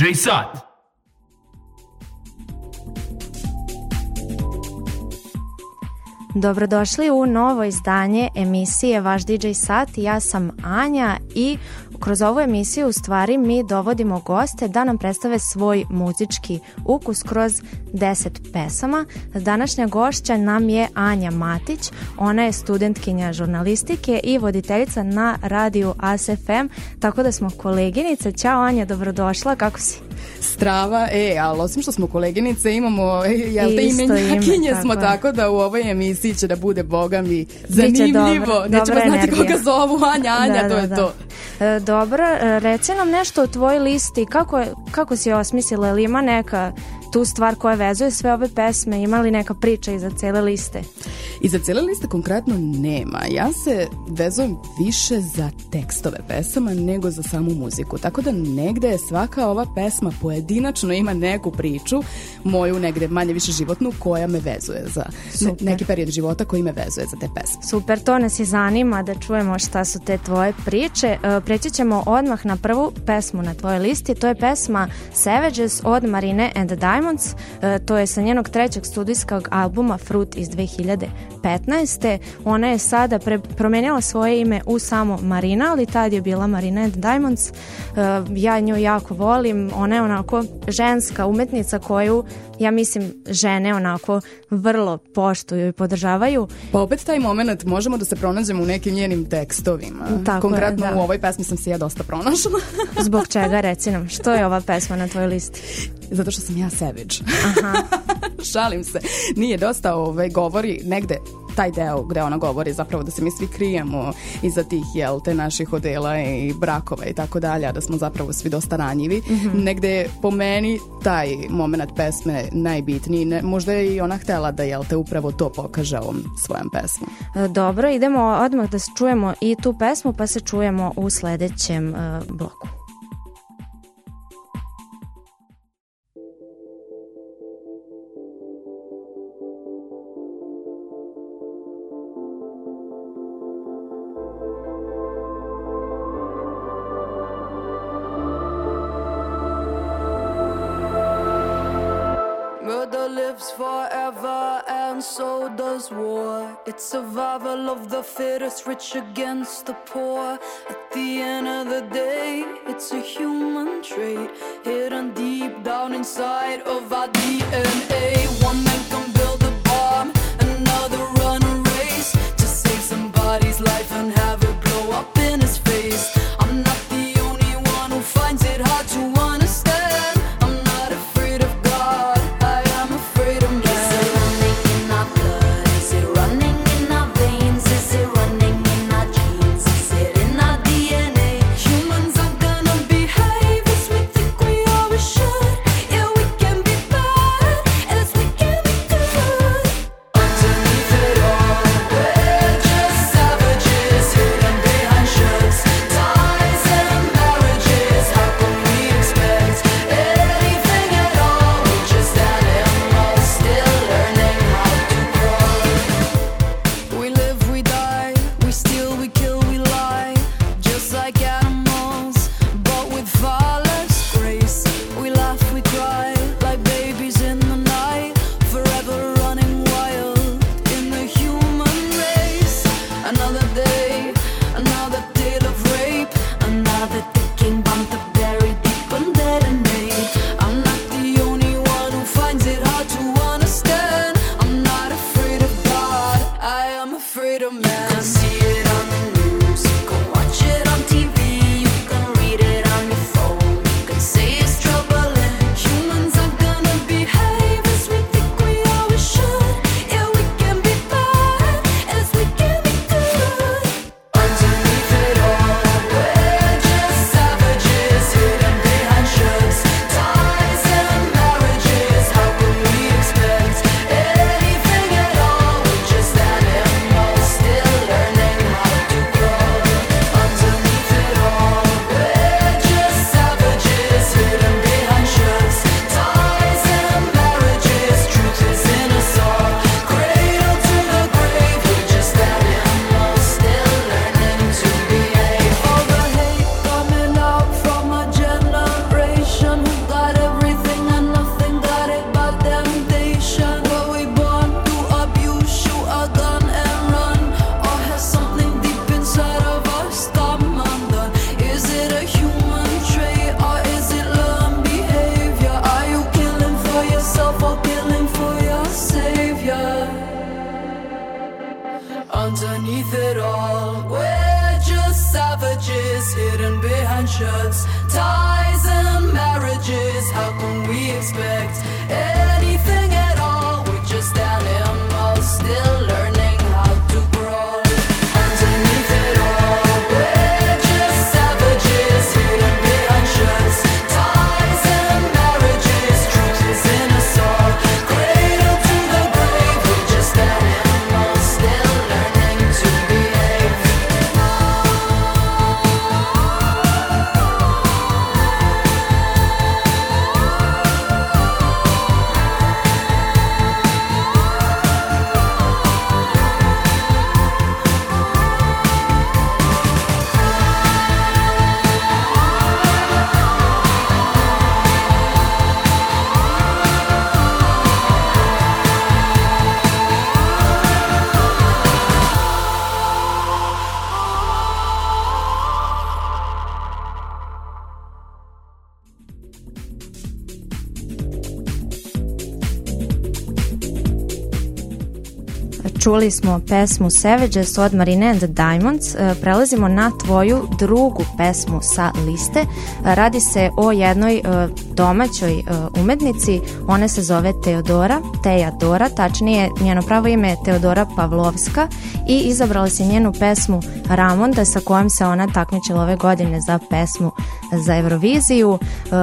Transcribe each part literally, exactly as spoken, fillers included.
džej Sat. Dobrodošli u novo izdanje emisije Vaš di džej Sat. Ja sam Anja i kroz ovu emisiju u stvari mi dovodimo goste da nam predstave svoj muzički ukus kroz deset pesama. Današnja gošća nam je Anja Matić. Ona je studentkinja žurnalistike i voditeljica na radiju A S F M, tako da smo koleginice. Ćao Anja, dobrodošla, kako si? Strava, e, ali osim što smo koleginice, imamo, jel te imenjakinje ime, smo, tako da u ovoj emisiji će da bude, boga mi, zanimljivo. Dobra, nećemo dobra znati energija. Koga zovu, Anja, Anja, da, to da, je da. to. E, dobro, reci nam nešto o tvojoj listi, kako, kako si je osmislila, ili ima neka tu stvar koja vezuje sve ove pesme, ima li neka priča iza cele liste? Iza cele liste konkretno nema. Ja se vezujem više za tekstove pesama nego za samu muziku. Tako da negde je svaka ova pesma pojedinačno ima neku priču, moju negde manje više životnu, koja me vezuje za ne, neki period života koji me vezuje za te pesme. Super, to nas i zanima da čujemo šta su te tvoje priče. Preći ćemo odmah na prvu pesmu na tvojoj listi. To je pesma Savages od Marine and the Diamonds. To je sa njenog trećeg studijskog albuma Fruit iz dve hiljade petnaeste. Ona je sada pre- promenila svoje ime u samo Marina, ali tad je bila Marina and the Diamonds. Uh, ja nju jako volim. Ona je onako ženska umetnica koju, ja mislim, žene onako vrlo poštuju i podržavaju. Pa opet taj moment možemo da se pronađemo u nekim njenim tekstovima. Tako konkretno je, da. U ovoj pesmi sam se ja dosta pronašla. Zbog čega, reci nam, što je ova pesma na tvojoj listi? Zato što sam ja savage. Aha. Šalim se. Nije dosta ovaj, govori negde taj deo gde ona govori zapravo da se mi svi krijemo iza tih, jel, te naših odela i brakova i tako dalje, a da smo zapravo svi dosta ranjivi. Mm-hmm. Negde je po meni taj moment pesme najbitniji. Ne, možda je i ona htela da, jel, te upravo to pokaže ovom svojom pesmom. Dobro, idemo odmah da čujemo i tu pesmu, pa se čujemo u sledećem uh, bloku. Forever, and so does war. It's survival of the fittest, rich against the poor. At the end of the day, it's a human trait hidden deep down inside of our D N A. One man can build a bomb, another run a race to save somebody's life and have it blow up in his face. I'm not the only one who finds it hard to understand. shirts, ties and marriages. How can we expect anything at all? We're just animals still learning how to crawl. Underneath it all, we're just savages hidden behind shirts, ties and marriages. Truth is in us all, cradle to the grave. We're just animals still learning to behave. Čuli smo pesmu Savages od Marine and the Diamonds. Prelazimo na tvoju drugu pesmu sa liste. Radi se o jednoj domaćoj umetnici. Ona se zove Teodora, Teodora, tačnije njeno pravo ime je Teodora Pavlovska i izabrala si njenu pesmu Ramonda sa kojom se ona takmičila ove godine za pesmu za Euroviziju.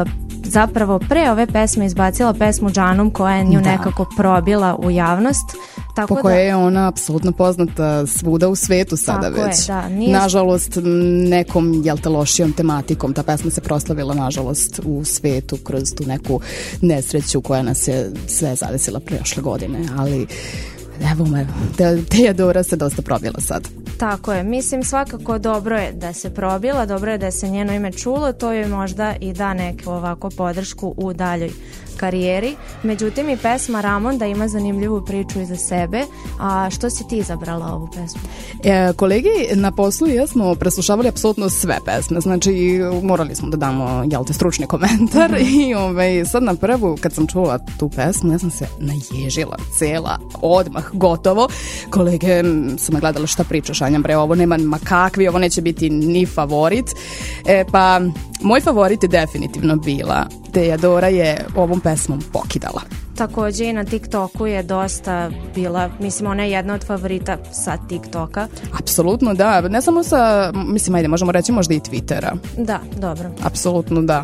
Zapravo pre ove pesme izbacila pesmu Džanum koja je nju da. nekako probila u javnost. Tako po kojoj je ona apsolutno poznata svuda u svetu sada tako već. Je, da, nije... Nažalost, nekom, jel te, lošijom tematikom. Ta pesma se proslavila, nažalost, u svetu kroz tu neku nesreću koja nas je sve zadesila prošle godine. Ali, evo me, Teodora se dosta probila sad. Tako je, mislim svakako dobro je da se probila, dobro je da se njeno ime čulo, to joj možda i da neku ovako podršku u daljoj karijeri. Međutim i pesma Ramonda ima zanimljivu priču iza sebe. A što si ti izabrala ovu pesmu? E, kolegi na poslu i ja smo preslušavali apsolutno sve pesme, znači morali smo da damo, jel te, stručni komentar mm-hmm. i ovaj, sad na prvu kad sam čula tu pesmu ja sam se naježila cela, odmah, gotovo. Kolege sam me gledala šta pričaš, Anja, bre, ovo nema ma kakvi, ovo neće biti ni favorit. E, pa moj favorit je definitivno bila Teodora je ovom pesmom pokidala. Takođe i na TikToku je dosta bila, mislim, ona je jedna od favorita sa TikToka. Apsolutno da, ne samo sa, mislim, ajde, možemo reći možda i Twittera. Da, dobro. Apsolutno da.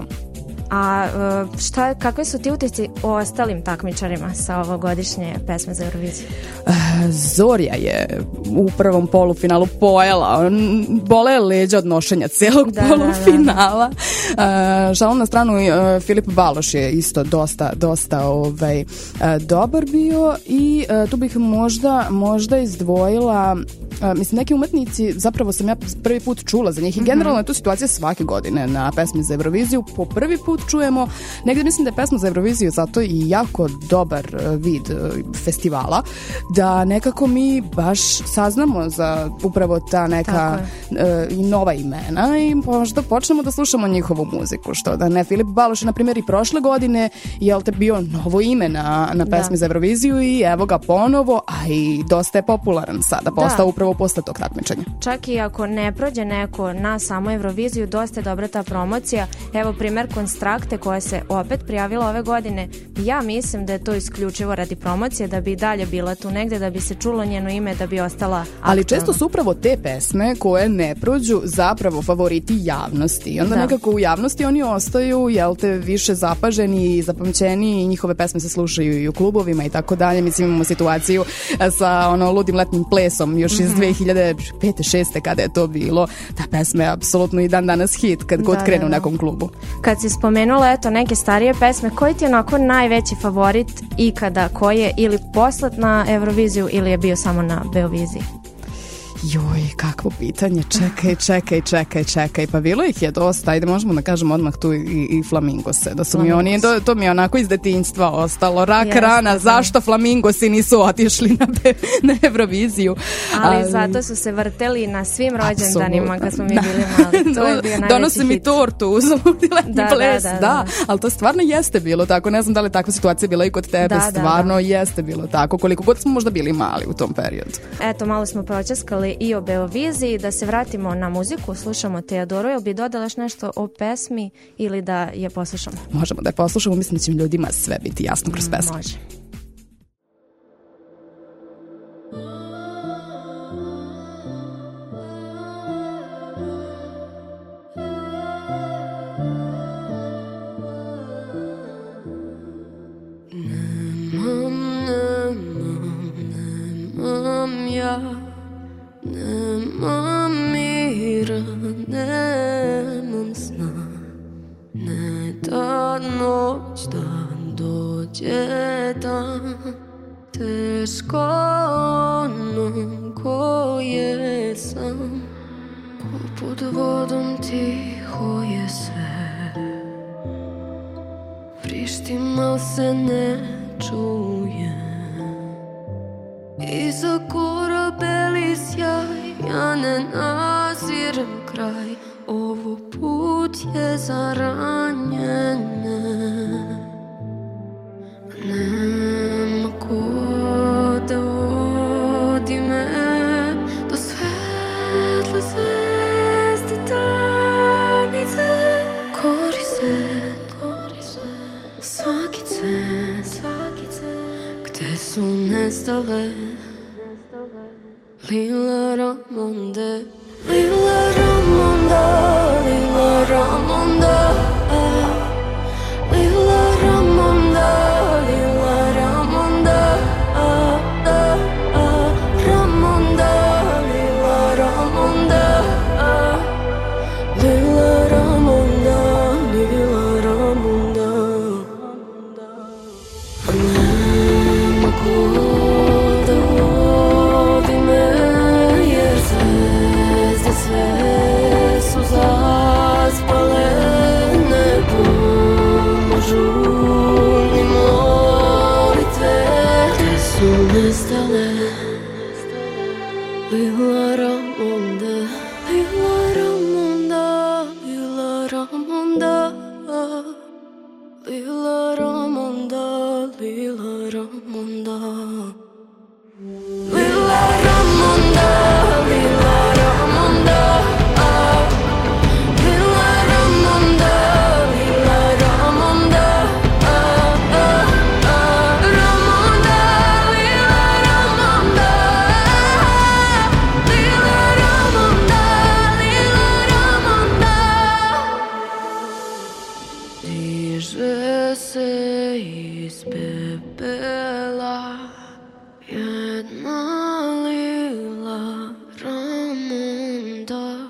A šta, kakve su ti utisci o ostalim takmičarima sa ovogodišnje pesme za Euroviziju? Zorja je u prvom polufinalu pojela, bole leđa od nošenja celog da, polufinala. Da, da. Šalom na stranu, Filip Baloš je isto dosta, dosta ovaj, dobar bio i tu bih možda, možda izdvojila, mislim, neki umetnici, zapravo sam ja prvi put čula za njih i generalno je to situacija svake godine na pesmi za Euroviziju, po prvi put čujemo, negde mislim da je pesma za Euroviziju zato i jako dobar vid festivala, da nekako mi baš saznamo za upravo ta neka i uh, nova imena i možda počnemo da slušamo njihovu muziku, što da ne. Filip Baloš je na primjer i prošle godine jel te bio novo ime na, na pesmi da. za Euroviziju i evo ga ponovo, a i dosta je popularan sada, postao da. upravo posle tog takmičenja. Čak i ako ne prođe neko na samo Euroviziju, dosta je dobra ta promocija. Evo primjer Konstrakte koja se opet prijavila ove godine. Ja mislim da je to isključivo radi promocije, da bi i dalje bila tu negde, da bi se čulo njeno ime, da bi ostala aktualna. Ali često su upravo te pesme koje ne prođu zapravo favoriti javnosti. I onda da. nekako u javnosti oni ostaju, jel te, više zapaženi i zapamćeni i njihove pesme se slušaju i u klubovima i tako dalje. Mislim, imamo situaciju sa ono ludim letnim plesom još mm-hmm. iz dve hiljade pete šeste kada je to bilo. Ta pesma je apsolutno i dan danas hit kad god da, krenu da, da. u nekom klubu. Kad si spomenula eto neke starije pesme, koji ti je onako najveći favorit ikada, koji je ili poslat na Euroviziju ili je bio samo na Beoviziji? Joj, kakvo pitanje, čekaj, čekaj, čekaj, čekaj, pa bilo ih je dosta, ajde možemo da kažemo odmah tu i, i Flamingose, da su Flamingos. mi oni, to, to mi je onako iz detinjstva ostalo, rak Jeste, rana, da. zašto Flamingosi nisu otišli na, na Euroviziju. Ali, Ali zato su se vrteli na svim rođendanima kad smo mi bili mali, to je bio najveći Donose mi tortu uz letnji da, ples, da, da, da, da, ali to stvarno jeste bilo tako, ne znam da li takva situacija bila i kod tebe, da, stvarno da, da. jeste bilo tako, koliko god smo možda bili mali u tom periodu. Eto, malo smo pročeskali je i o Beoviziji. Da se vratimo na muziku, slušamo Teodoru. Jel bi dodala još nešto o pesmi ili da je poslušamo? Možemo da je poslušamo, mislim da će ljudima sve biti jasno kroz pesmu. Može. Nemam mira, nemam sna, ne da noć dan dođe dan, teško onom koje sam, poput vodom tiho je sve, vrištim al se ne čuje. Iza korabeli sjaj, ja ne naziram kraj, ovo put je za ranjene. Nema ko da vodi me do svetle zvezde tamnice. Kori se, svaki cen, gde su nestale Lila Ramonde, Lila Ramonda, Lila Ramonda, Lila Ramonda, Lila Ramonda, Ramonda, Lila Ramonda, Lila Ramonda, Lila Ramonda. Nema ko da vodi me, jer zvezde sve su zaspale, ne pomažu ni molitve, gde su nestale Lila Ramonda, Lila Ramonda, Lila Ramonda, Lila Ramonda, Lila Ramonda, Lila Ramonda, Lila Ramonda, Lila Ramonda, Lila Ramonda, Ramonda, Lila Ramonda, Lila Ramonda, Lila Ramonda. Diže se iz pepela jedna Lila Ramonda.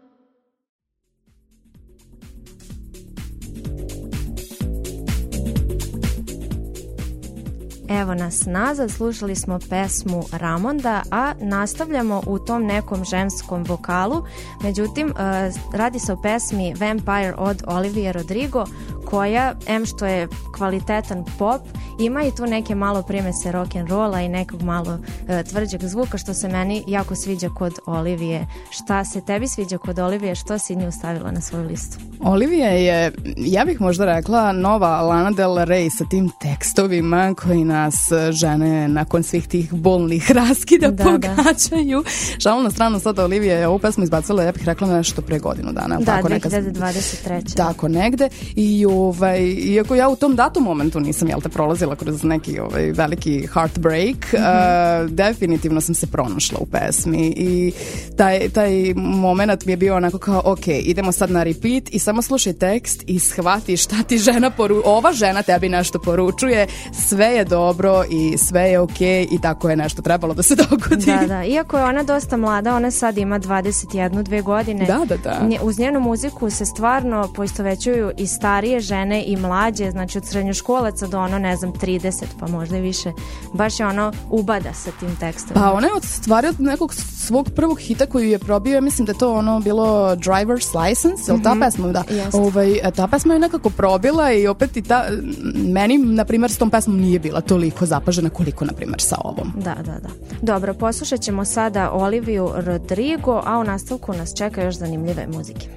Evo nas nazad, slušali smo pesmu Ramonda, a nastavljamo u tom nekom ženskom vokalu. Međutim, radi se o pesmi Vampire od Olivia Rodrigo, koja, em što je kvalitetan pop, ima i tu neke malo primese rock'n'rolla i nekog malo e, tvrđeg zvuka, što se meni jako sviđa kod Olivije. Šta se tebi sviđa kod Olivije? Što si nju stavila na svoju listu? Olivija je, ja bih možda rekla, nova Lana Del Rey sa tim tekstovima koji nas žene nakon svih tih bolnih raskida da, pogađaju. Da. Šalno na stranu, sada Olivija je ovu pesmu izbacila, ja bih rekla nešto pre godinu dana. Da, tako dve hiljade dvadeset treće. Tako negde. I ovaj, iako ja u tom datom momentu nisam, jel te, prolazila kroz neki ovaj, veliki heartbreak, mm-hmm. uh, definitivno sam se pronašla u pesmi i taj, taj moment mi je bio onako kao, ok, idemo sad na repeat i samo slušaj tekst i shvati šta ti žena poru... ova žena tebi nešto poručuje, sve je dobro i sve je ok i tako je nešto trebalo da se dogodi. Da, da, iako je ona dosta mlada, ona sad ima dvadeset jednu, dve godine. Da, da, da. Uz njenu muziku se stvarno poistovećuju i starije žene i mlađe, znači od srednjoškolaca do ono, ne znam, trideset pa možda i više. Baš je ono ubada sa tim tekstom. Pa ona je od stvari od nekog svog prvog hita koju je probio, ja mislim da je to ono bilo Driver's License, ili mm-hmm. ta pesma, da. Ovaj, ta pesma je nekako probila i opet i ta, meni, na primjer, s tom pesmom nije bila toliko zapažena koliko, na primjer, sa ovom. Da, da, da. Dobro, poslušat ćemo sada Oliviju Rodrigo, a u nastavku nas čeka još zanimljive muzike.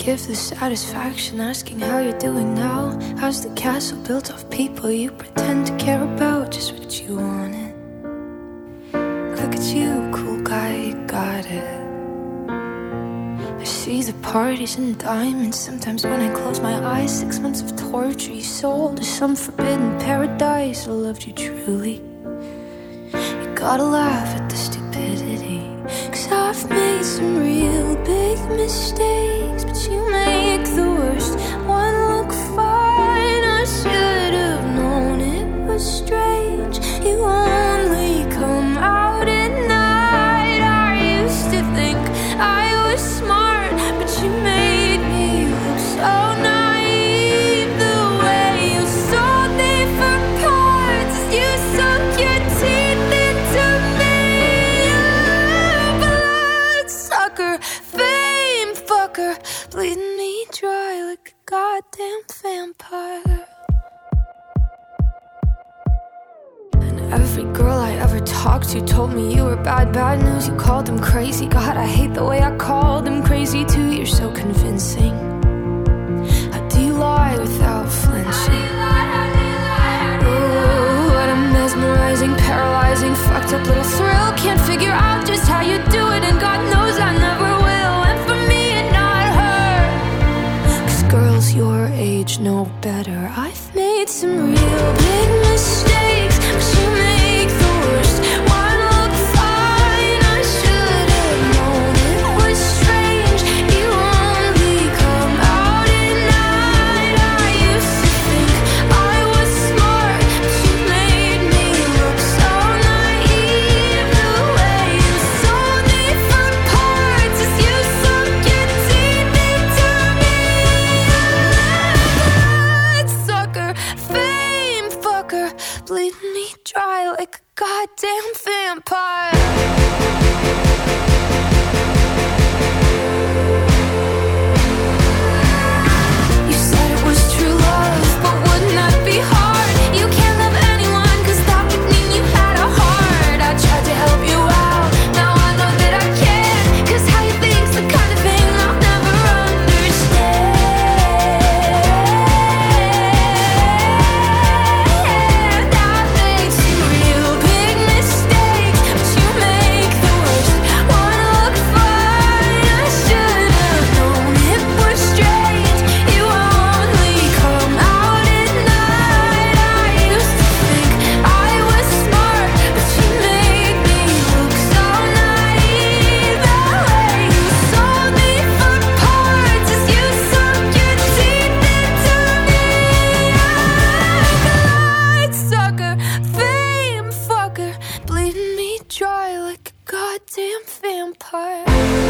give the satisfaction asking how you're doing now. How's the castle built of people you pretend to care about? Just what you wanted. Look at you, cool guy, you got it. I see the parties and diamonds. Sometimes when I close my eyes, six months of torture you sold to some forbidden paradise. I loved you truly. You gotta laugh at the stupidity, 'cause I've made some real big mistakes, but you make the worst one look fine. I should have known it was strange. You only come out at night. I used to think I was smart, but you made me look so naive. The way you sold me for parts, you sunk your teeth into me. Bloodsucker, fame fucker, bleeding me dry like a goddamn vampire. And every girl I ever talked to told me you were bad, bad news. You called them crazy. God, I hate the way I called them crazy too. You're so convincing. How do you lie without flinching? Oh, what a mesmerizing, paralyzing, fucked up little thrill. Can't figure out just how you do it, and God knows I never will. And for me and not her, 'cause girls your age know better. I've made some real big mistakes, but you make the worst one look fine. I should have known it was strange. You only come out at night. I used to think I was smart, but you made me look so naive. The way you sold me for parts as you sunk your teeth into me. Bloodsucker, fame fucker, bleeding me dry like a goddamn vampire. You said it was true love, but wouldn't that be hard? You can't love anyone, 'cause that would mean you had a heart. I tried to help you out, now I know that I can't, 'cause how you think's the kind of thing I'll never understand. I've made some real big mistakes, but you make the worst one look fine. I should have known it was strange. You only come out at night. I used to think I was smart, but you made me look so naive. The way you sold me for parts as you sunk your teeth into me. Bloodsucker, fame fucker, bleeding me dry like a goddamn vampire.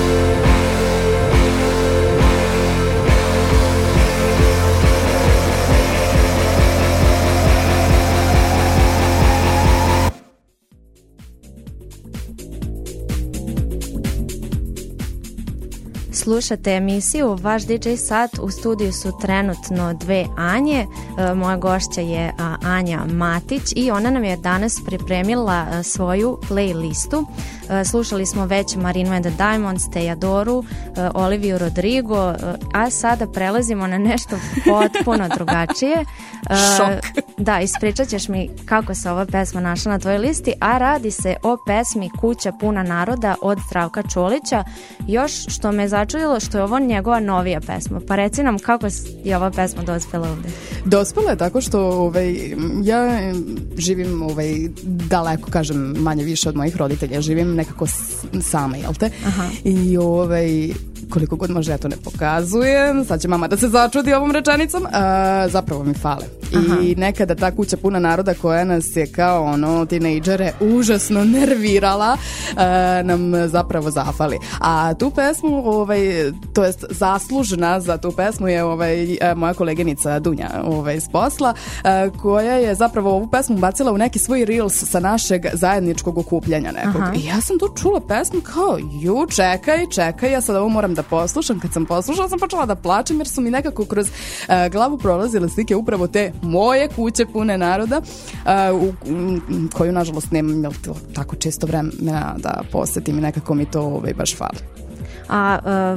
Slušate emisiju Vaš D J Sat. U studiju su trenutno dve Anje. E, moja gošća je a, Anja Matić i ona nam je danas pripremila a, svoju playlistu. E, slušali smo već Marinu and the Diamonds, Tejadoru, e, Oliviju Rodrigo, e, a sada prelazimo na nešto potpuno drugačije. E, Šok. Da, ispričat ćeš mi kako se ova pesma našla na tvojoj listi, a radi se o pesmi Kuća puna naroda od Zdravka Čolića. Još što me začudilo što je ovo njegova novija pesma. Pa reci nam kako je ova pesma dospela ovde. Dospela je tako što ovaj, ja živim ovaj, daleko, kažem, manje više od mojih roditelja. Živim nekako s, sama, jel te? Aha. I ovaj, koliko god može ja to ne pokazujem, sad će mama da se začudi ovom rečenicom, a, zapravo mi fale. Aha. I nekada ta kuća puna naroda koja nas je kao ono tinejdžere užasno nervirala, a, nam zapravo zafali. A tu pesmu, ovaj, to jest zaslužna za tu pesmu je ovaj, moja koleginica Dunja ovaj, s posla, a, koja je zapravo ovu pesmu bacila u neki svoj reels sa našeg zajedničkog okupljanja nekog. Aha. I ja sam tu čula pesmu kao, ju, čekaj, čekaj, ja sad ovo moram da poslušam. Kad sam poslušala sam počela da plačem jer su mi nekako kroz uh, glavu prolazile slike upravo te moje kuće pune naroda, uh, u, u, koju nažalost nemam jel, tako često vremena da posetim i nekako mi to ovaj, baš fali. A uh,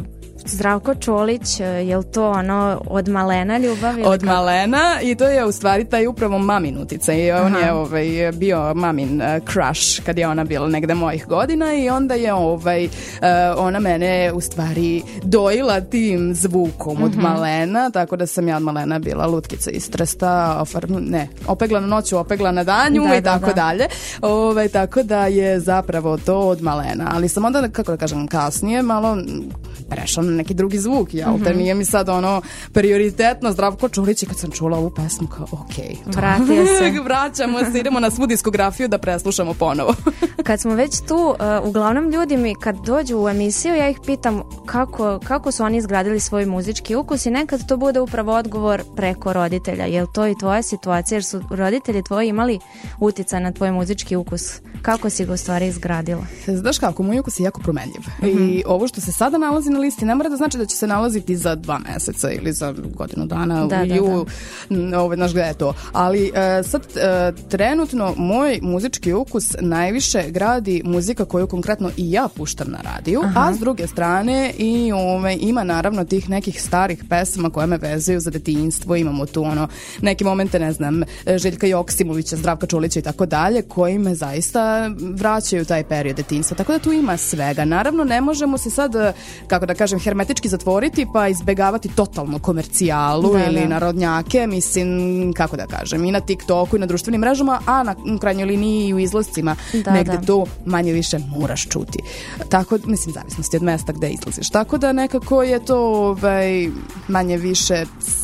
Zdravko Čolić, je li to ono od malena ljubav? Od kako? Malena i to je u stvari taj upravo mamin uticaj. On je ovaj, bio mamin uh, crush kad je ona bila negde mojih godina i onda je ovaj, uh, ona mene u stvari dojila tim zvukom mm-hmm. od malena, tako da sam ja od malena bila lutkica iz Trsta, ofar, ne, opegla na noću, opegla na danju da, i tako da, da. dalje. Ovaj, tako da je zapravo to od malena. Ali sam onda, kako da kažem, kasnije malo prešla na neki drugi zvuk, jel te? Mm-hmm. Nije mi sad ono prioritetno Zdravko Čolić i kad sam čula ovu pesmu kao okej. Okay, vratio se. Vraćamo se, idemo na svu diskografiju da preslušamo ponovo. Kad smo već tu, uh, uglavnom ljudi mi kad dođu u emisiju, ja ih pitam kako, kako su oni izgradili svoj muzički ukus i nekad to bude upravo odgovor preko roditelja. Je li to i tvoja situacija? Jer su roditelji tvoji imali uticaj na tvoj muzički ukus? Kako si ga u stvari izgradila? Znaš kako, moj ukus je jako promenljiv. Mm-hmm. I ovo što se sada nalazi na listi ne mora da znači da će se nalaziti za dva meseca ili za godinu dana. Da, i da, u, da. Ove, znaš gde je to. Ali uh, sad uh, trenutno moj muzički ukus najviše gradi muzika koju konkretno i ja puštam na radiju, aha, a s druge strane i ove, ima naravno tih nekih starih pesama koje me vezuju za detinjstvo. Imamo tu ono neke momente, ne znam, Željka Joksimovića, Zdravka Čolića i tako dalje, koji me zaista vraćaju taj period detinjstva. Tako da tu ima svega. Naravno ne možemo se sad, kako da kažem, hermetički zatvoriti pa izbegavati totalno komercijalu da, ili da. narodnjake, mislim, kako da kažem, i na TikToku i na društvenim mrežama, a na krajnjoj liniji i u izlascima da, negde da. to manje više moraš čuti. Tako, mislim, zavisnosti od mesta gde izlaziš. Tako da nekako je to ovaj, manje više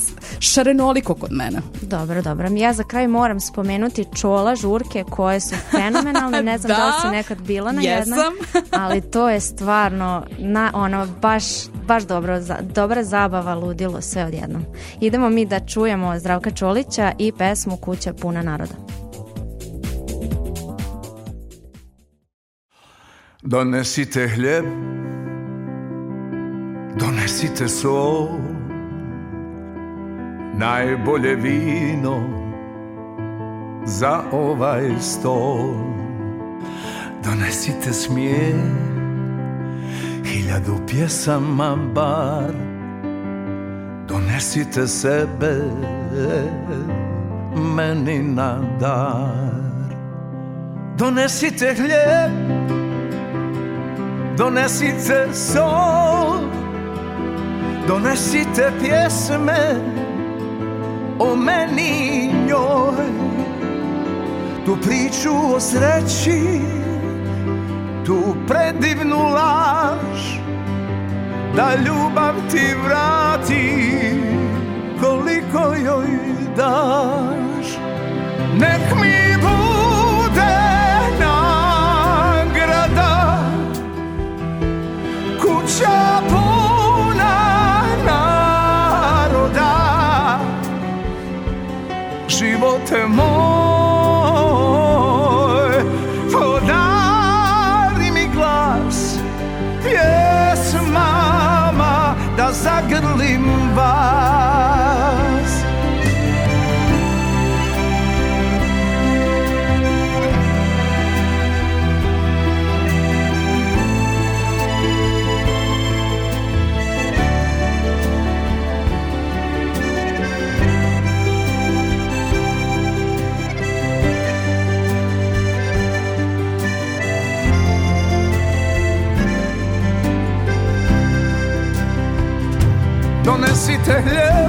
šarenoliko kod mene. Dobro, dobro. Ja za kraj moram spomenuti Čola žurke koje su fenomenalne. Ne znam da, da li si nekad bila na jednoj, ali to je stvarno na, ono, baš, baš dobro, dobra zabava, ludilo, sve odjednom. Idemo mi da čujemo Zdravka Čolića i pesmu Kuća puna naroda. Donesite hljeb, donesite sol, najbolje vino za ovaj stol. Donesite smijeh, hiljadu pjesama bar, donesite sebe meni na dar. Donesite hljeb, donesite sol, donesite pjesme o meni i njoj, tu priču o sreći, tu predivnu laž, da ljubav ti vrati koliko joj daš. Nek mi bude nagrada kuća puna naroda, živote moj, podari mi glas pjesmama da zagrlim vas. Donesite hljeb,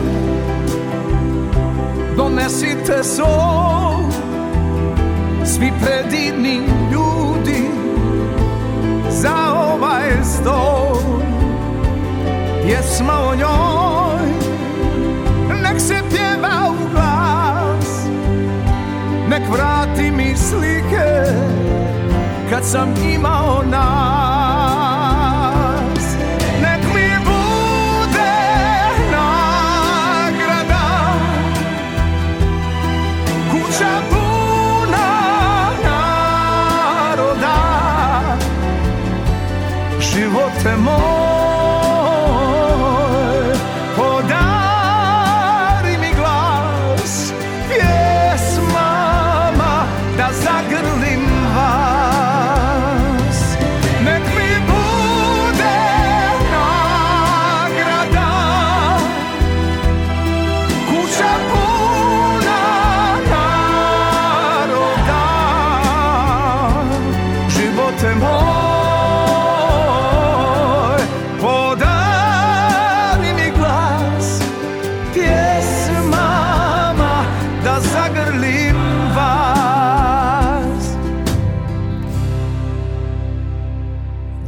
donesite sol, svi predivni ljudi za ovaj stol. Pjesma o njoj, nek se pjeva u glas, nek vrati mi slike kad sam imao nas. Nek mi kuća puna naroda, živote moj, podari mi glas pjesmama da zagrlim vas. Nek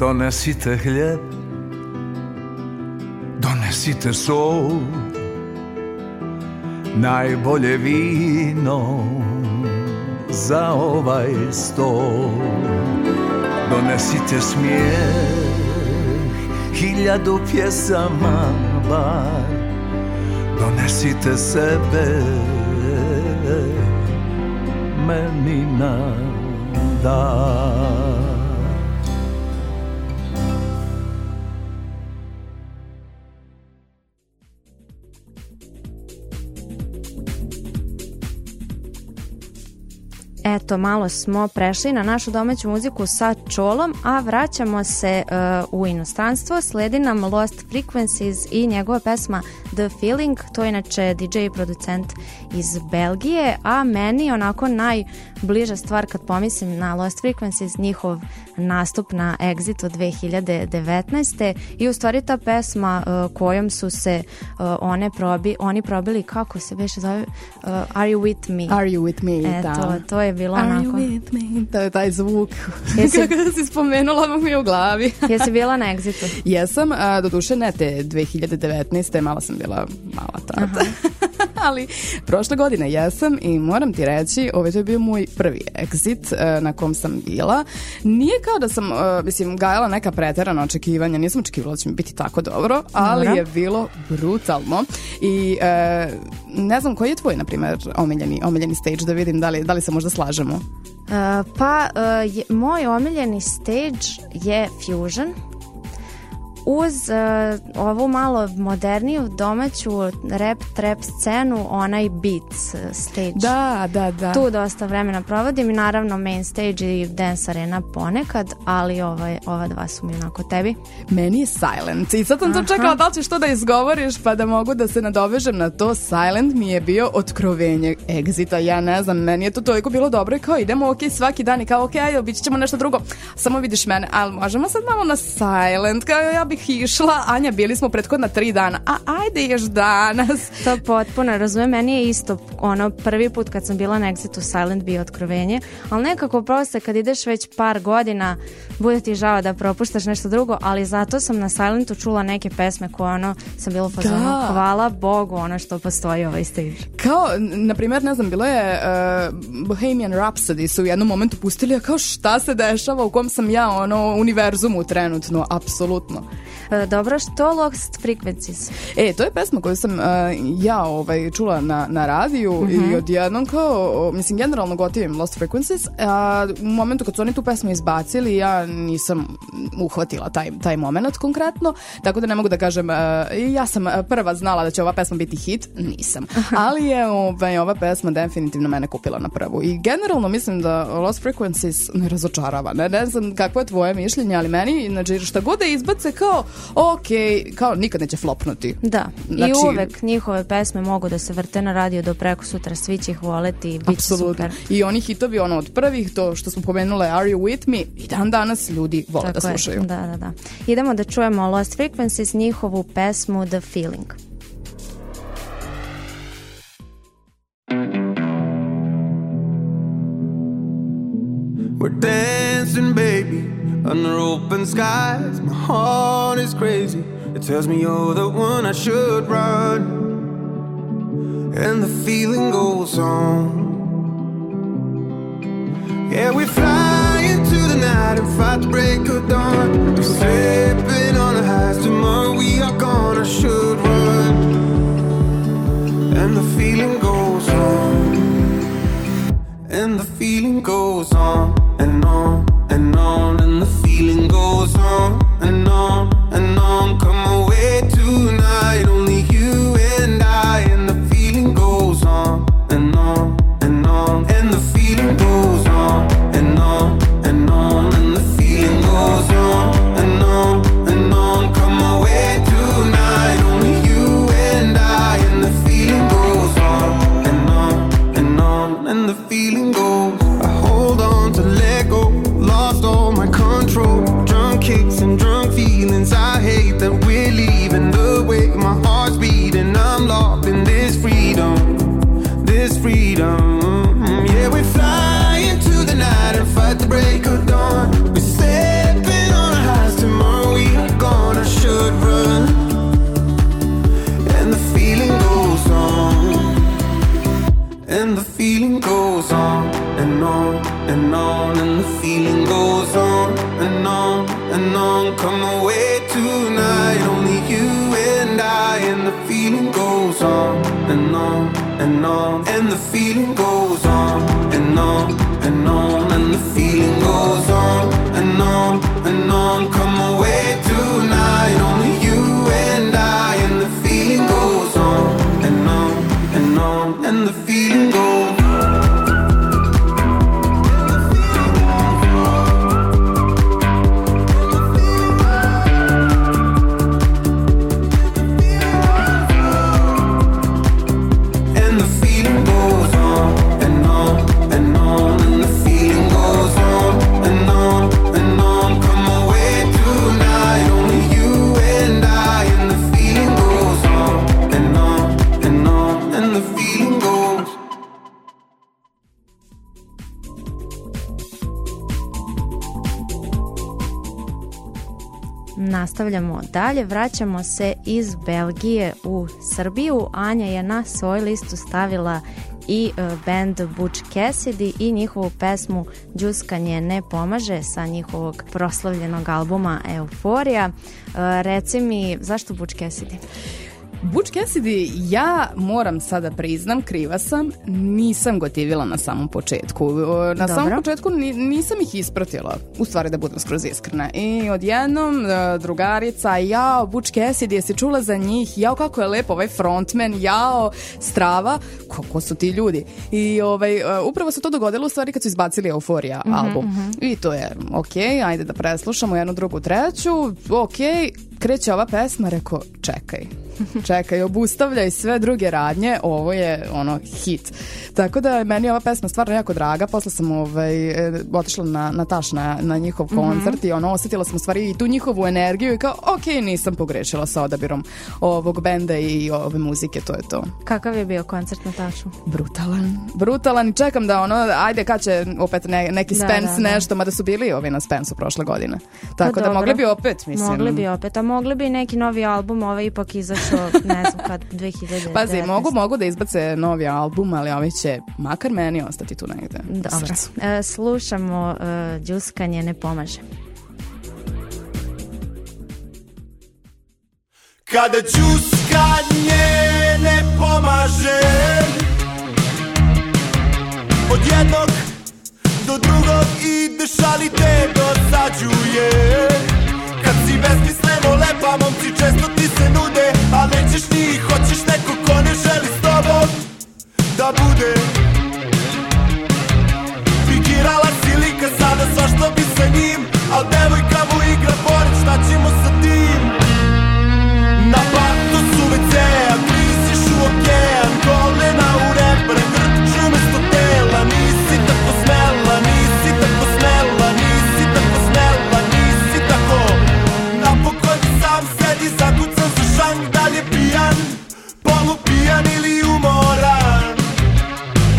Donesite hljeb, donesite sol, najbolje vino za ovaj stol. Donesite smijeh, hiljadu pjesama bar, donesite sebe meni na dar. Eto, malo smo prešli na našu domaću muziku sa Čolom, a vraćamo se uh, u inostranstvo. Sledi nam Lost Frequencies i njegova pesma The Feeling. To je inače D J i producent iz Belgije, a meni onako najbliža stvar kad pomislim na Lost Frequencies, njihov nastup na Exitu dve hiljade devetnaeste. I u stvari ta pesma uh, kojom su se uh, one probi, oni probili, kako se beše zove, uh, Are You With Me? Are You With Me, Eto, da. to je bilo Are onako. You With Me? To je taj zvuk. Jesi, kako si spomenula mi je u glavi. jesi bila na Exitu? Jesam, a, doduše ne te dve hiljade devetnaeste. Malo sam bila mala tada. Ali prošle godine jesam i moram ti reći, ovo je bio moj prvi Exit a, na kom sam bila. Nije kao da sam, a, mislim, gajala neka preterana očekivanja, nisam očekivala da će mi biti tako dobro, ali Dobro. je bilo brutalno. I a, ne znam, koji je tvoj, na primjer, omiljeni, omiljeni stage, da vidim da li, da li se možda slažemo? Uh, pa uh, je, moj omiljeni stage je Fusion. Uz uh, ovu malo moderniju domaću rap trap scenu, onaj Beats stage. Da, da, da. Tu dosta vremena provodim i naravno main stage i dance arena ponekad, ali ovaj, ova dva su mi onako. Tebi? Meni je Silent. I sad sam to čekala da li ćeš to da izgovoriš pa da mogu da se nadovežem na to. Silent mi je bio otkrovenje Exita. Ja ne znam, meni je to toliko bilo dobro i kao idemo ok svaki dan i kao ok, ajde, obići ćemo nešto drugo. Samo vidiš mene, ali možemo sad malo na Silent. Kao ja bih išla, Anja, bili smo prethodna tri dana, a ajde još danas. To potpuno razumijem, meni je isto ono prvi put kad sam bila na Exitu Silent bio otkrovenje, ali nekako prosto kad ideš već par godina bude ti žao da propuštaš nešto drugo, ali zato sam na Silentu čula neke pesme koje ono sam bila u fazonu, Da. hvala Bogu ono što postoji ovaj stage. Kao, na primjer, ne znam, bilo je uh, Bohemian Rhapsody su u jednom momentu pustili, a kao šta se dešava, u kom sam ja ono univerzumu trenutno, apsolutno. E, dobro, što Lost Frequencies? E, to je pesma koju sam uh, ja ovaj, čula na, na radiju mm-hmm. i odjednom kao, mislim, generalno gotivim Lost Frequencies, a u momentu kad su oni tu pesmu izbacili, ja nisam uhvatila taj, taj moment konkretno, tako da ne mogu da kažem, uh, ja sam prva znala da će ova pesma biti hit, nisam. Ali je ovaj, ova pesma definitivno mene kupila na prvu. I generalno mislim da Lost Frequencies ne razočarava. Ne, ne znam kakvo je tvoje mišljenje, ali meni, znači, šta god da izbace kao, ok, kao nikad neće flopnuti. Da, znači, i uvek njihove pesme mogu da se vrte na radio do preko sutra, svi će ih voleti i bit će super. I oni hitovi, ono od prvih, to što smo pomenule Are You With Me, i dan danas ljudi vole Tako da slušaju. Je. Da, da, da. Idemo da čujemo Lost Frequencies, njihovu pesmu The Feeling. We're dancing, baby, under open skies. My heart is crazy. It tells me you're the one I should run. And the feeling goes on. Yeah, we fly into the night and fight the break of dawn. We're slipping on the highs. Tomorrow we are gone. I should run. And the feeling goes on. And the feeling goes on and on and on, and the feeling goes on and on and on. Come away tonight, only you and I, and the feeling goes on and on and on, and the feeling goes on and on and on, and the feeling goes on and on and on. Come away tonight, only you and I, and the feeling goes on and on and on, and the feeling goes. I hold on to let go, lost all my control. Drunk kicks and drunk feelings, I hate that we're leaving. The way my heart's beating, I'm locked in this freedom, this freedom. Yeah, we fly into the night and fight the break of dawn. We're stepping on our highs. feeling goes on and on and on, and the feeling goes on and on and on. Come away tonight, only you and I, and the feeling goes on and on and on, and the feeling goes on and on and on, and the feeling goes on and on and on. Come away tonight, only you and I, and the feeling goes on and on and on, and the feeling goes. Nastavljamo dalje, vraćamo se iz Belgije u Srbiju. Anja je na svoju listu stavila i uh, band Butch Cassidy i njihovu pesmu Đuskanje ne pomaže sa njihovog proslavljenog albuma Euforija. Uh, reci mi, zašto Butch Cassidy? Butch Cassidy, ja moram sada priznam, kriva sam, nisam gotivila na samom početku. Na Dobro. samom početku nisam ih ispratila, u stvari da budem skroz iskrena. I odjednom drugarica, jao, Butch Cassidy, jesi čula za njih? Jao, kako je lepo ovaj frontman, jao, strava, kako su ti ljudi? I ovaj, upravo se to dogodilo u stvari kad su izbacili Euforija mm-hmm, album. Mm-hmm. I to je okej, ajde da preslušamo jednu, drugu, treću, okej, kreće ova pesma, rekao, čekaj. Čekaj, obustavljaj sve druge radnje, ovo je ono hit. Tako da meni je ova pesma stvarno jako draga. Posle sam ovaj, otišla na, na Taš na, na njihov koncert mm-hmm. i ono, osjetila sam u stvari i tu njihovu energiju i kao, ok, nisam pogrešila sa odabirom ovog benda i ove muzike, to je to. Kakav je bio koncert na Tašu? Brutalan. Brutalan, čekam da ono, ajde kad će opet ne, neki da, Spence da, da. nešto, mada su bili ovi na Spensu prošle godine. Tako pa da dobro. mogli bi opet, mislim. Mogli bi opet, a mogli bi neki novi album, ovaj ipak izašao, ne znam kad, dve hiljade devetnaeste. Pazi, mogu, mogu da izbace novi album, ali ovi će makar meni ostati tu negde. Dobro. E, slušamo e, Đuskanje ne pomaže. Kada đuskanje ne pomaže, od jednog do drugog ideš, ali te dosađuje. Kad si besmisleno lepa, momci često ti se nude, a nećeš ni, hoćeš neko ko ne želi s tobom da bude. Figirala si lika sada svašto bi sa njim, al devojka mu igra pored, šta ćemo sa tim? Na partu su vece, a kliziš u okean, kolena u repre, grču mesto tela. Nisi tako smela, nisi tako smela, nisi tako smela, nisi tako. Napokon sam sedi zakucan za šank, da li je pijan, polupijan ili umoran.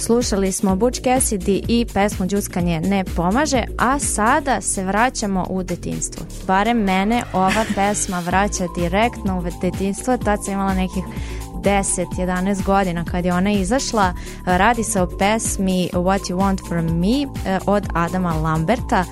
Slušali smo Butch Cassidy i pesmu Đuskanje ne pomaže, a sada se vraćamo u detinjstvo. Barem mene ova pesma vraća direktno u detinjstvo, tad sam imala nekih deset jedanaest godina kad je ona izašla. Radi se o pesmi What You Want From Me od Adama Lamberta.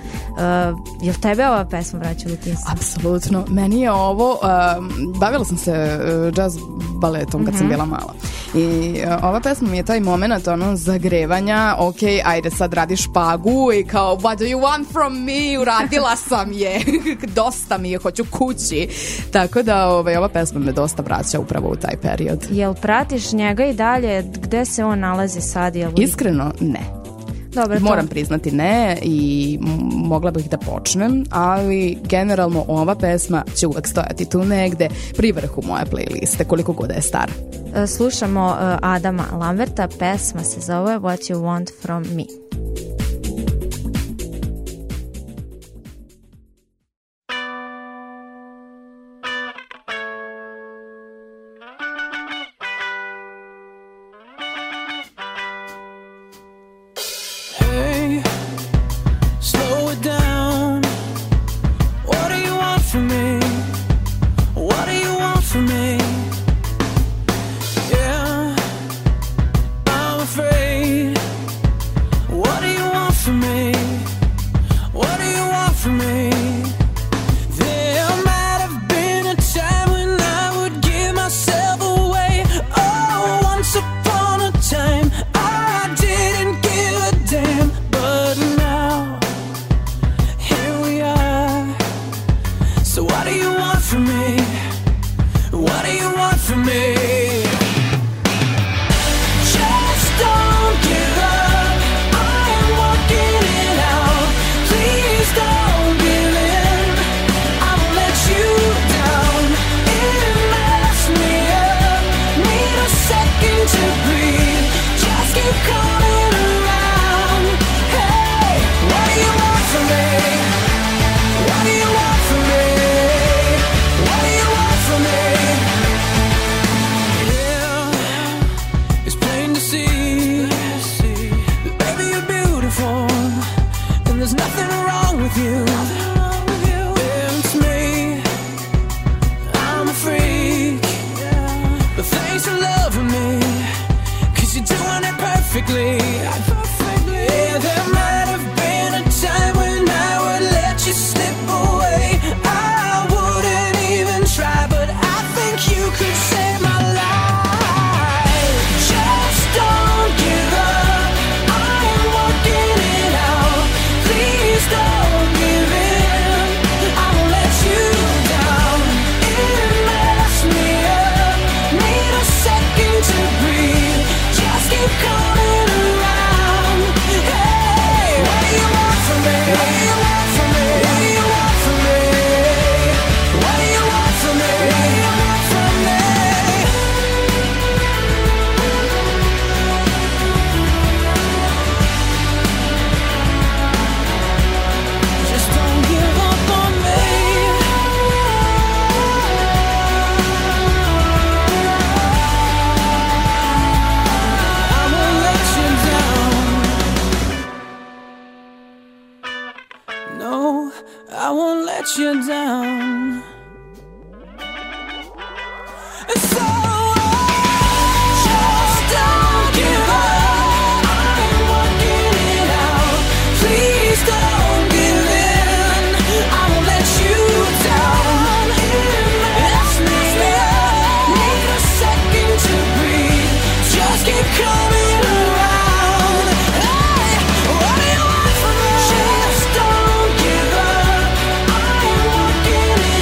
Uh, je li tebe ova pesma vraća u detinjstvo? Apsolutno. Meni je ovo, uh, bavila sam se uh, jazz baletom kad mm-hmm. sam bila mala. I uh, ova pesma mi je taj moment ono zagrevanja, ok, ajde sad radi špagu i kao what do you want from me, uradila sam je, dosta mi je, hoću kući. Tako da ovaj, ova pesma me dosta vraća upravo u taj period. Jel pratiš njega i dalje? Gde se on nalazi sad? Jel... Iskreno, ne. Dobro, moram to... priznati ne i mogla bih da počnem, ali generalno ova pesma će uvek stojati tu negde pri vrhu moje playliste, koliko god je stara. Slušamo Adama Lamberta, pesma se zove What You Want From Me. Just don't give up. I am walking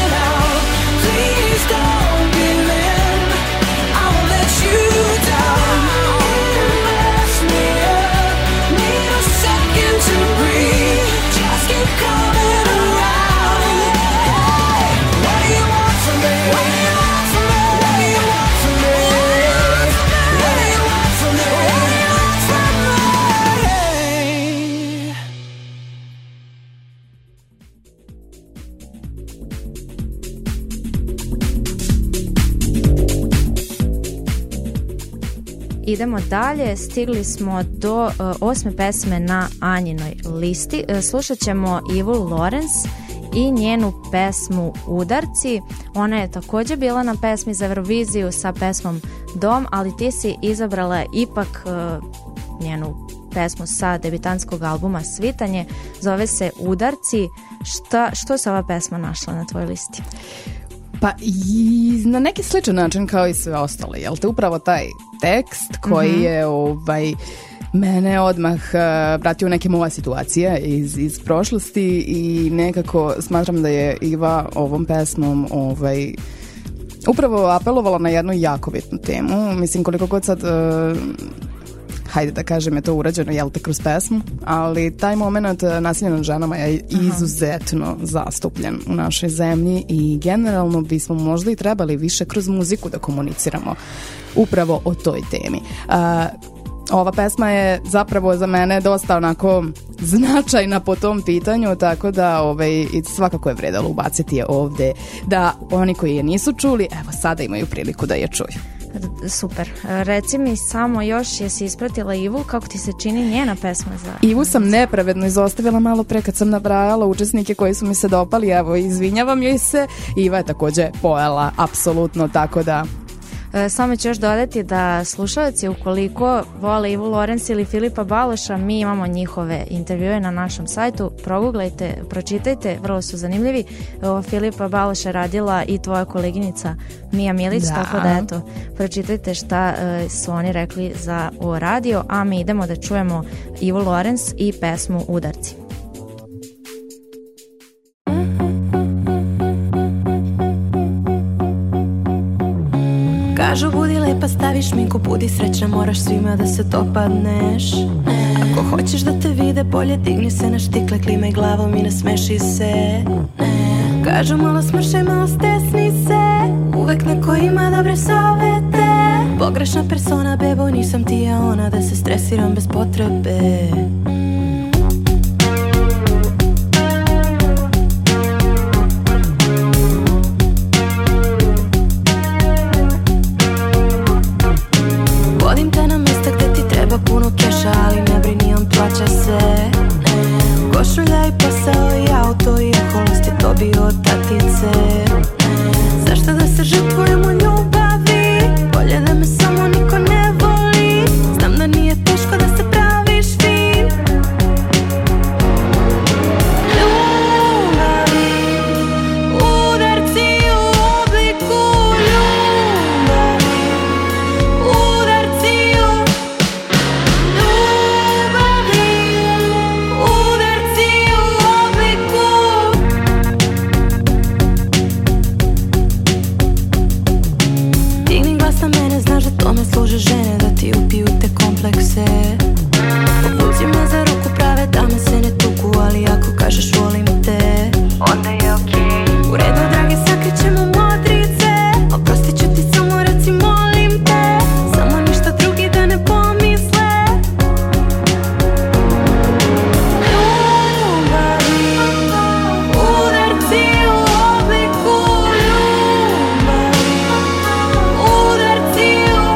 idemo dalje, stigli smo do uh, osme pesme na Anjinoj listi. Uh, slušat ćemo Ivu Lorenz i njenu pesmu Udarci. Ona je također bila na pesmi za Euroviziju sa pesmom Dom, ali ti si izabrala ipak uh, njenu pesmu sa debitanskog albuma Svitanje, zove se Udarci. Šta, što se ova pesma našla na tvojoj listi? Pa i na neki sličan način kao i sve ostale, jel te, upravo taj tekst koji mm-hmm. je ovaj mene odmah uh, vratio neke moje situacije iz, iz prošlosti i nekako smatram da je Iva ovom pesmom ovaj upravo apelovala na jednu jako bitnu temu. Mislim, koliko god sad uh, hajde da kažem je to urađeno, jel te, kroz pesmu, ali taj moment nasilja nad ženama je izuzetno zastupljen u našoj zemlji i generalno bismo možda i trebali više kroz muziku da komuniciramo upravo o toj temi. Uh, ova pesma je zapravo za mene dosta onako značajna po tom pitanju, tako da ovaj, svakako je vredalo ubaciti je ovde, da oni koji je nisu čuli, evo sada imaju priliku da je čuju. Super. Reci mi samo još, jesi ispratila Ivu, kako ti se čini njena pesma za... Ivu sam nepravedno izostavila malo pre kad sam nabrajala učesnike koji su mi se dopali, evo, izvinjavam joj se. Iva je također pojela, apsolutno, tako da... Samo ću još dodati da slušalci, ukoliko vole Ivu Lorenz ili Filipa Baloša, mi imamo njihove intervjue na našem sajtu, proguglajte, pročitajte, vrlo su zanimljivi. O, Filipa Baloša radila i tvoja koleginica Mija Milić, da. Tako da eto, pročitajte šta uh, su oni rekli za o radio, a mi idemo da čujemo Ivu Lorenz i pesmu Udarci. Kažu budi lepa, stavi šminku, budi srećna, moraš svima da se dopadneš. Ako hoćeš da te vide bolje, digni se na štikle, klimaj glavom i nasmeši se. Kažu malo smršaj, malo stesni se, uvek neko ima dobre savete. Pogrešna persona, bebo, nisam ti ja ona da se stresiram bez potrebe. Puno keša, ali ne brini, on plaća se. Košulja i posao i auto i oholost je dobio od tatice. Zašto da se žrtvujem u ljubavi? Bolje da me samo niko ne voli. Znam da nije teško da se praviš fin. Ljubavi, udarci u obliku ljubavi, udarci u tome služe žene da ti upiju te komplekse. Povuci me za ruku, prave da me se ne tuku, ali ako kažeš volim te, onda je okej. Okay. U redu, dragi, sakrićemo modrice, oprostit ću ti, samo reci molim te, samo ništa drugi da ne pomisle. Ljubavi, udarci u obliku ljubavi, udarci u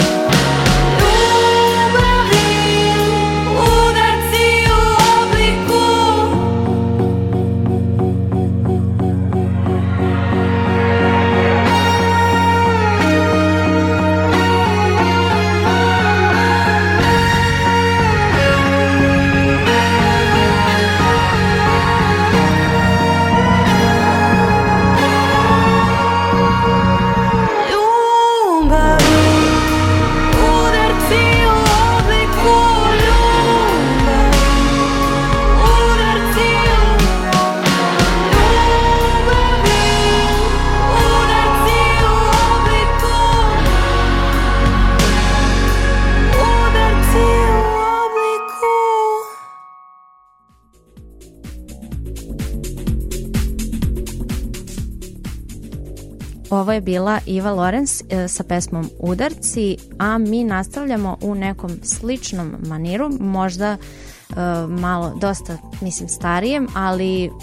Ovo je bila Iva Lorenz e, sa pesmom Udarci, a mi nastavljamo u nekom sličnom maniru, možda e, malo, dosta, mislim, starijem, ali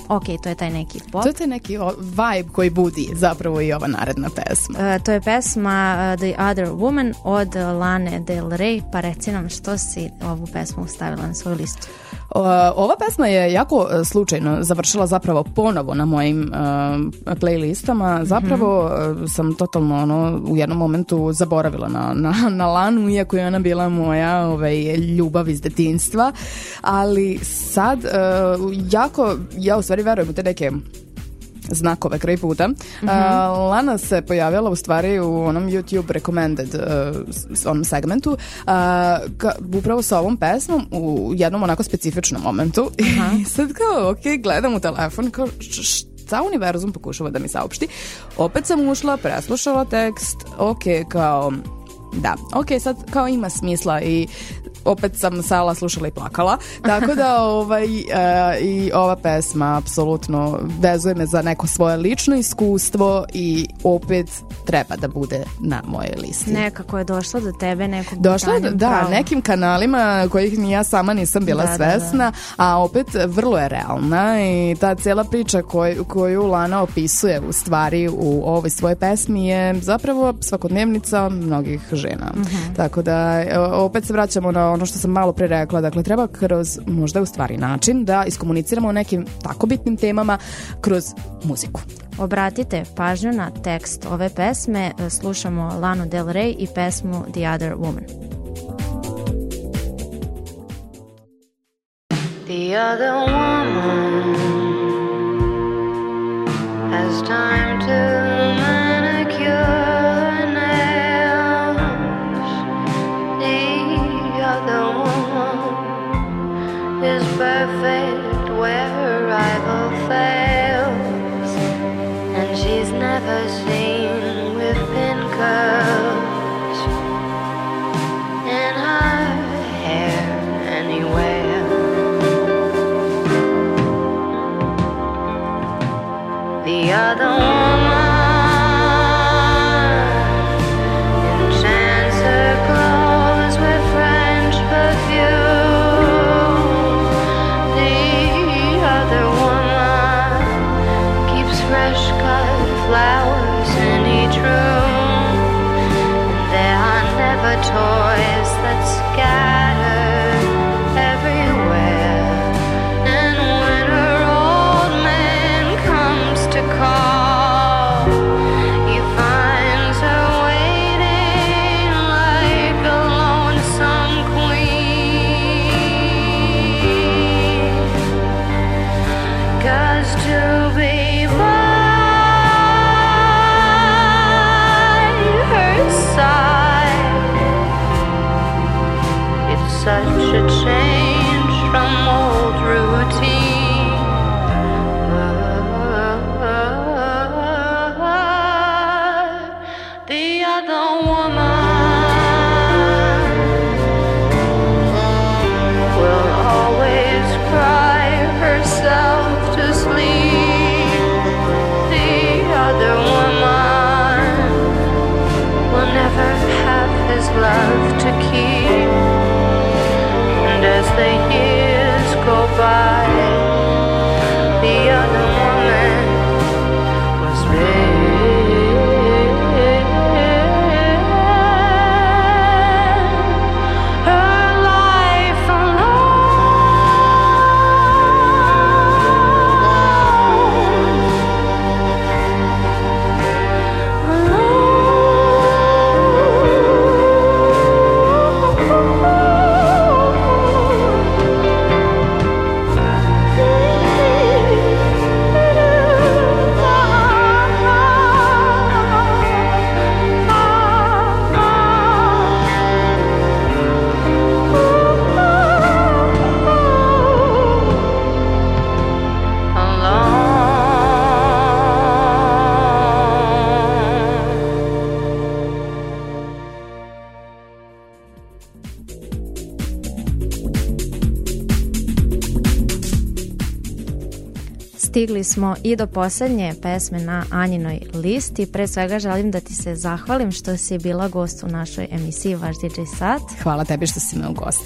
ok, to je taj neki pop. To je taj neki o, vibe koji budi zapravo i ova naredna pesma. Uh, to je pesma uh, The Other Woman od uh, Lane Del Rey, pa reci nam što si ovu pesmu stavila na svoju listu. Uh, ova pesma je jako uh, slučajno završila zapravo ponovo na mojim uh, playlistama. Zapravo uh, sam totalno ono, u jednom momentu zaboravila na, na, na Lanu, iako je ona bila moja ovaj, ljubav iz detinjstva, ali sad uh, jako, ja u stvari verujem u te neke znakove kraj puta. Mm-hmm. Uh, Lana se pojavila u stvari u onom YouTube recommended uh, onom segmentu uh, ka, upravo sa ovom pesmom u jednom onako specifičnom momentu. Uh-huh. I sad kao, ok, gledam u telefon kao šta univerzum pokušava da mi saopšti. Opet sam ušla, preslušala tekst, ok, kao da, ok, sad kao ima smisla i opet sam sala, slušala i plakala. Tako da ovaj, uh, i ova pesma apsolutno vezuje me za neko svoje lično iskustvo i opet treba da bude na moje listi. Nekako je došla do tebe nekog došla do, da, pravom. Nekim kanalima kojih ni ja sama nisam bila da, svesna, da, da. A opet vrlo je realna i ta cijela priča koju, koju Lana opisuje u stvari u ovoj svojoj pesmi je zapravo svakodnevnica mnogih žena. Uh-huh. Tako da opet se vraćamo na ono što sam malo pre rekla, dakle treba kroz možda u stvari način da iskomuniciramo o nekim tako bitnim temama kroz muziku. Obratite pažnju na tekst ove pesme, slušamo Lanu Del Rey i pesmu The Other Woman. The other woman has time to manicure nails. The other woman is perfect where her rival fails, and she's never seen with pin curls in her hair anywhere. The other woman enchants her clothes with French perfume. The other woman keeps fresh cut flowers in each room, and there are never toys that scatter everywhere. And when her old man comes to call, he finds her waiting like a lonesome queen. 'Cause to be by her side, it's such a change from old routine. The other woman will always cry herself to sleep. The other woman will never have his love to keep. And as the years go by, the other woman was her life Stigli smo i do posljednje pesme na Anjinoj listi. Pre svega želim da ti se zahvalim što si bila gost u našoj emisiji Vaš D J Sat. Hvala tebi što si me ugostila.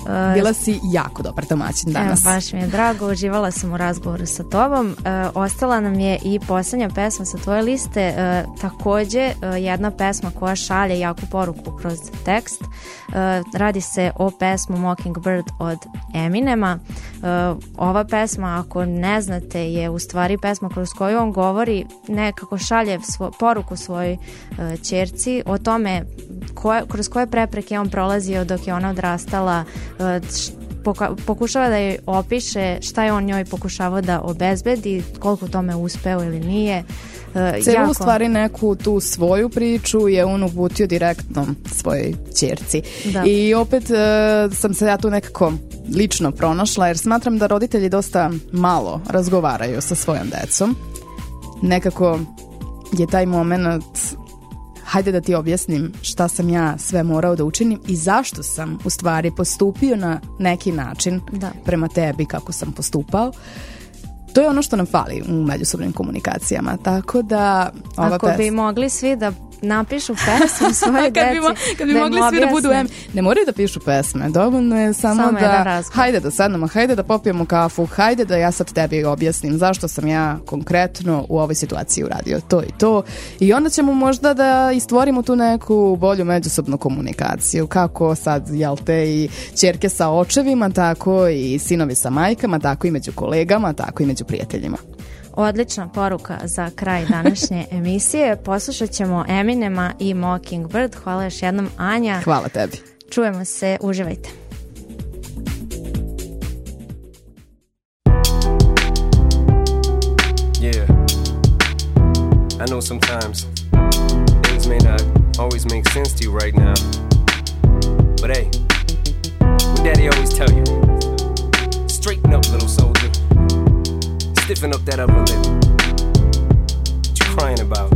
Bila si jako dobar domaćin danas. Evo, baš mi je drago, uživala sam u razgovoru sa tobom. E, ostala nam je i posljednja pesma sa tvoje liste, e, takođe e, jedna pesma koja šalje jaku poruku kroz tekst. E, radi se o pesmu Mockingbird od Eminema. E, ova pesma, ako ne znate, je u stvari pesma kroz koju on govori, nekako šalje svo, poruku svojoj e, ćerci o tome koje, kroz koje prepreke on prolazio dok je ona odrastala. Pokušava da joj opiše šta je on njoj pokušavao da obezbedi, koliko tome uspeo ili nije. Celu jako... stvari neku tu svoju priču je on uputio direktno svojoj ćerci. Da. I opet sam se ja tu nekako lično pronašla, jer smatram da roditelji dosta malo razgovaraju sa svojom decom. Nekako je taj moment, hajde da ti objasnim šta sam ja sve morao da učinim i zašto sam u stvari postupio na neki način da. prema tebi kako sam postupao. To je ono što nam fali u međusobnim komunikacijama, tako da ova ako pes... bi mogli svi da napišu pesmu svoje kad deci, bi, mo, kad bi da mogli svi da budu em, ne moraju da pišu pesme, dovoljno je samo, samo da hajde da sednemo, hajde da popijemo kafu, hajde da ja sad tebi objasnim zašto sam ja konkretno u ovoj situaciji uradio to i to, i onda ćemo možda da istvorimo tu neku bolju međusobnu komunikaciju, kako sad, jel te, i ćerke sa očevima, tako i sinovi sa majkama, tako i među kolegama, tako i među prijateljima. Odlična poruka za kraj današnje emisije. Poslušat ćemo Eminema i Mockingbird. Hvala još jednom, Anja. Hvala tebi. Čujemo se, uživajte. Yeah. I know sometimes things may not always make sense to you right now. But hey, what Daddy always tell you, straighten up, little soldier. Stiffen up that upper lip. What you crying about?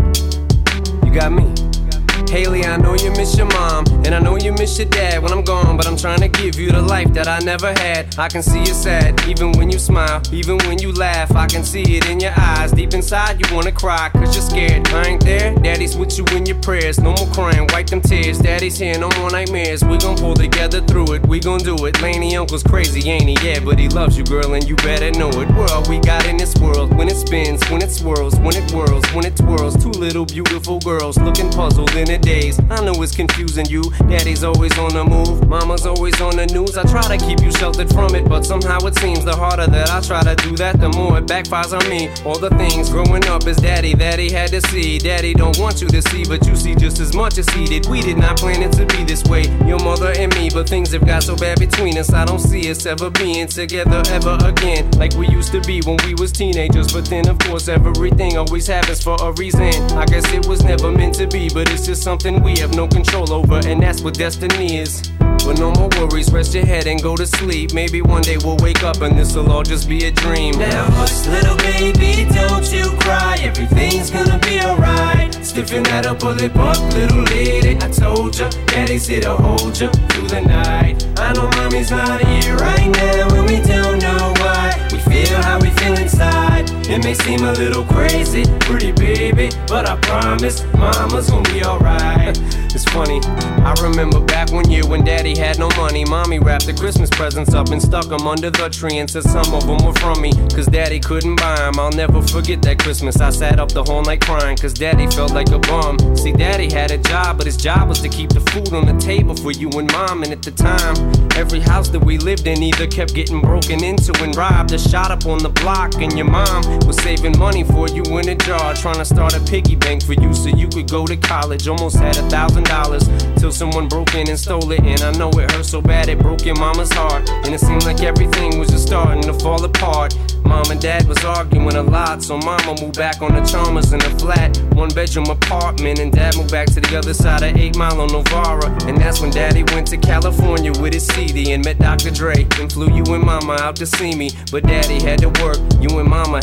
You got me. Haley, I know you miss your mom, and I know you miss your dad when I'm gone, but I'm trying to give you the life that I never had. I can see you sad, even when you smile, even when you laugh. I can see it in your eyes, deep inside you wanna cry, cause you're scared. I ain't there, Daddy's with you in your prayers. No more crying, wipe them tears. Daddy's here, no more nightmares. We gon' pull together through it, we gon' do it. Laney uncle's crazy, ain't he? Yeah, but he loves you, girl, and you better know it. We're all we got in this world, when it spins, when it swirls, when it whirls, when it twirls. Two little beautiful girls looking puzzled in a daze. I know it's confusing you. Daddy's always on the move, mama's always on the news. I try to keep you sheltered from it, but somehow it seems the harder that I try to do that, the more it backfires on me. All the things growing up as daddy that he had to see, daddy don't want you to see, but you see just as much as he did. We did not plan it to be this way, your mother and me, but things have got so bad between us. I don't see us ever being together ever again, like we used to be when we was teenagers. But then of course everything always happens for a reason. I guess it was never meant to be, but it's just something we have no control over, and that's what destiny is. But no more worries, rest your head and go to sleep. Maybe one day we'll wake up and this'll all just be a dream. Now hush, little baby, don't you cry. Everything's gonna be alright. Stiffen that upper lip up, little lady. I told ya, Daddy's here to hold ya through the night. I know mommy's not here right now, and we don't know why. We feel how we feel inside. It may seem a little crazy, pretty baby, but I promise mama's gonna be alright. It's funny, I remember back one year when Daddy had no money. Mommy wrapped the Christmas presents up and stuck them under the tree and said some of them were from me, cause Daddy couldn't buy them. I'll never forget that Christmas. I sat up the whole night crying cause Daddy felt like a bum. See, Daddy had a job, but his job was to keep the food on the table for you and Mom. And at the time, every house that we lived in either kept getting broken into and robbed or shot up on the block. And your mom was saving money for you in a jar, trying to start a piggy bank for you so you could go to college. Almost had a thousand dollars till someone broke in and stole it. And I know it hurt so bad it broke your mama's heart, and it seemed like everything was just starting to fall apart. Mom and Dad was arguing a lot, so Mama moved back on the Chalmers in a flat one bedroom apartment, and Dad moved back to the other side of eight Mile on Novara. And that's when Daddy went to California with his C D and met Doctor Dre and flew you and Mama out to see me. But Daddy had to work, you and Mama had to leave.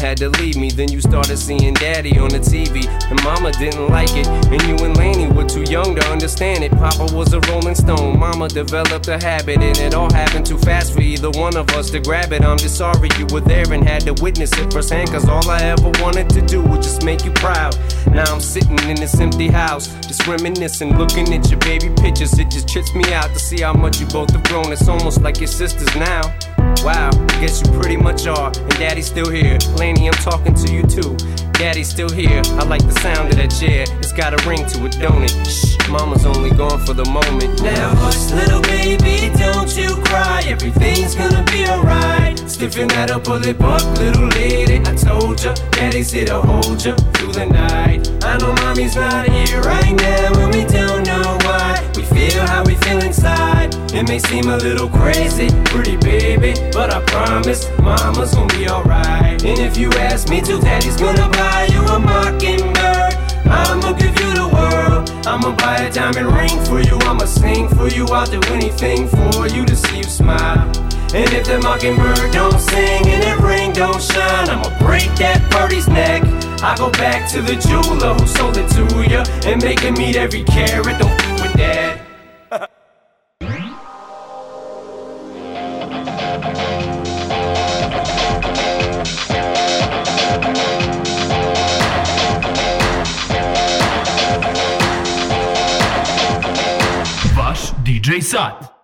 believe me. Then you started seeing daddy on the T V, and mama didn't like it, and you and Laney were too young to understand it. Papa was a rolling stone, mama developed a habit, and it all happened too fast for either one of us to grab it. I'm just sorry you were there and had to witness it firsthand, cause all I ever wanted to do was just make you proud. Now I'm sitting in this empty house, just reminiscing, looking at your baby pictures. It just trips me out to see how much you both have grown. It's almost like your sisters now. Wow, I guess you pretty much are, and daddy's still here. Laney, I'm talking to you too. Daddy's still here, I like the sound of that chair. It's got a ring to it, don't it? Shh, mama's only gone for the moment. Now hush, little baby, don't you cry. Everything's gonna be alright. Stiffen that up, pull it up, little lady. I told ya, daddy's here to hold ya through the night. I know mommy's not here right now, and we don't know why. We feel how we feel inside. It may seem a little crazy, pretty baby, but I promise mama's gonna be alright. And if you ask me to, daddy's gonna buy you a mockingbird. I'ma give you the world. I'ma buy a diamond ring for you. I'ma sing for you. I'll do anything for you to see you smile. And if the mockingbird don't sing and that ring don't shine, I'ma break that birdie's neck. I go back to the jeweler who sold it to you and make him eat every carat. Don't f with that. Vaš D J Sat.